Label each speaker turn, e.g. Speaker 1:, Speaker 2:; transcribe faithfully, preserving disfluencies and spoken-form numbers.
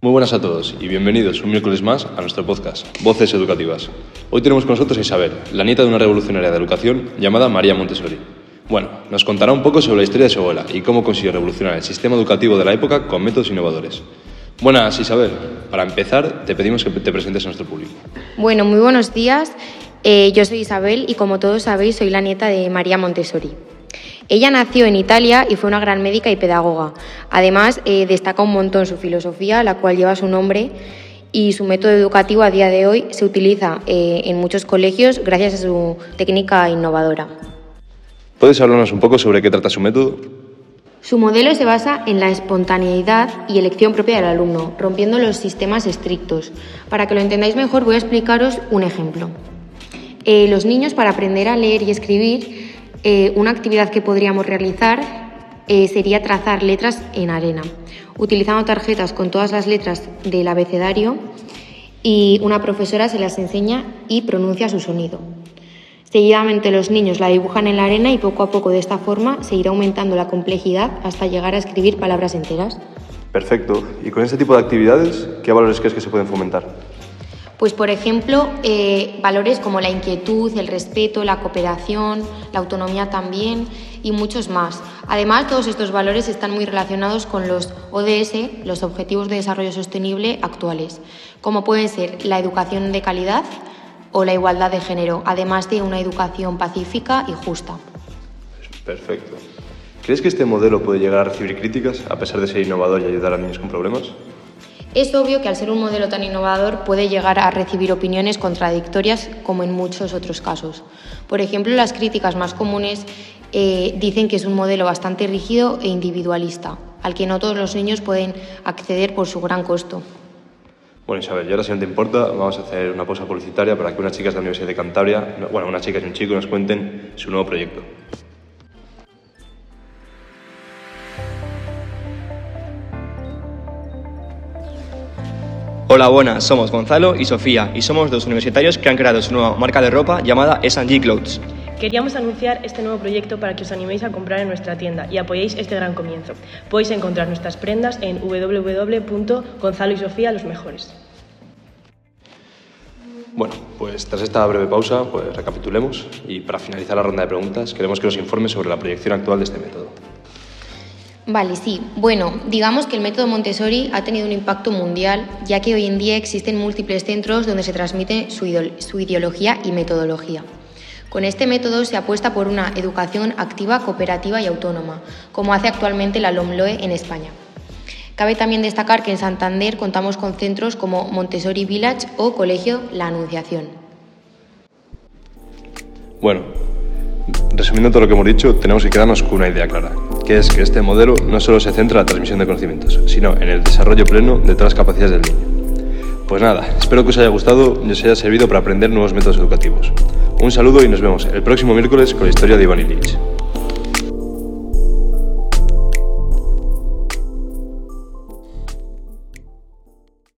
Speaker 1: Muy buenas a todos y bienvenidos un miércoles más a nuestro podcast, Voces Educativas. Hoy tenemos con nosotros a Isabel, la nieta de una revolucionaria de educación llamada María Montessori. Bueno, nos contará un poco sobre la historia de su abuela y cómo consiguió revolucionar el sistema educativo de la época con métodos innovadores. Buenas, Isabel. Para empezar, te pedimos que te presentes a nuestro público.
Speaker 2: Bueno, muy buenos días. Eh, yo soy Isabel y, como todos sabéis, soy la nieta de María Montessori. Ella nació en Italia y fue una gran médica y pedagoga. Además, eh, destaca un montón su filosofía, la cual lleva su nombre, y su método educativo a día de hoy se utiliza eh, en muchos colegios gracias a su técnica innovadora.
Speaker 1: ¿Puedes hablarnos un poco sobre qué trata su método?
Speaker 2: Su modelo se basa en la espontaneidad y elección propia del alumno, rompiendo los sistemas estrictos. Para que lo entendáis mejor, voy a explicaros un ejemplo. Eh, los niños, para aprender a leer y escribir, Eh, una actividad que podríamos realizar eh, sería trazar letras en arena, utilizando tarjetas con todas las letras del abecedario, y una profesora se las enseña y pronuncia su sonido. Seguidamente los niños la dibujan en la arena y poco a poco de esta forma se irá aumentando la complejidad hasta llegar a escribir palabras enteras.
Speaker 1: Perfecto. ¿Y con este tipo de actividades, qué valores crees que se pueden fomentar?
Speaker 2: Pues, por ejemplo, eh, valores como la inquietud, el respeto, la cooperación, la autonomía también y muchos más. Además, todos estos valores están muy relacionados con los O D S, los Objetivos de Desarrollo Sostenible actuales, como pueden ser la educación de calidad o la igualdad de género, además de una educación pacífica y justa.
Speaker 1: Perfecto. ¿Crees que este modelo puede llegar a recibir críticas a pesar de ser innovador y ayudar a niños con problemas?
Speaker 2: Es obvio que al ser un modelo tan innovador puede llegar a recibir opiniones contradictorias, como en muchos otros casos. Por ejemplo, las críticas más comunes eh, dicen que es un modelo bastante rígido e individualista, al que no todos los niños pueden acceder por su gran costo.
Speaker 1: Bueno, Isabel, y ahora, si no te importa, vamos a hacer una pausa publicitaria para que unas chicas de la Universidad de Cantabria, bueno, unas chicas y un chico, nos cuenten su nuevo proyecto.
Speaker 3: Hola, buenas, somos Gonzalo y Sofía y somos dos universitarios que han creado su nueva marca de ropa llamada S and G Clothes.
Speaker 4: Queríamos anunciar este nuevo proyecto para que os animéis a comprar en nuestra tienda y apoyéis este gran comienzo. Podéis encontrar nuestras prendas en w w w punto gonzalo y sofía los mejores.
Speaker 1: Bueno, pues tras esta breve pausa, pues recapitulemos y para finalizar la ronda de preguntas queremos que nos informe sobre la proyección actual de este método.
Speaker 2: Vale, sí. Bueno, digamos que el método Montessori ha tenido un impacto mundial, ya que hoy en día existen múltiples centros donde se transmite su, ide- su ideología y metodología. Con este método se apuesta por una educación activa, cooperativa y autónoma, como hace actualmente la LOMLOE en España. Cabe también destacar que en Santander contamos con centros como Montessori Village o Colegio La Anunciación.
Speaker 1: Bueno, resumiendo todo lo que hemos dicho, tenemos que quedarnos con una idea clara, que es que este modelo no solo se centra en la transmisión de conocimientos, sino en el desarrollo pleno de todas las capacidades del niño. Pues nada, espero que os haya gustado y os haya servido para aprender nuevos métodos educativos. Un saludo y nos vemos el próximo miércoles con la historia de Iván Ilich.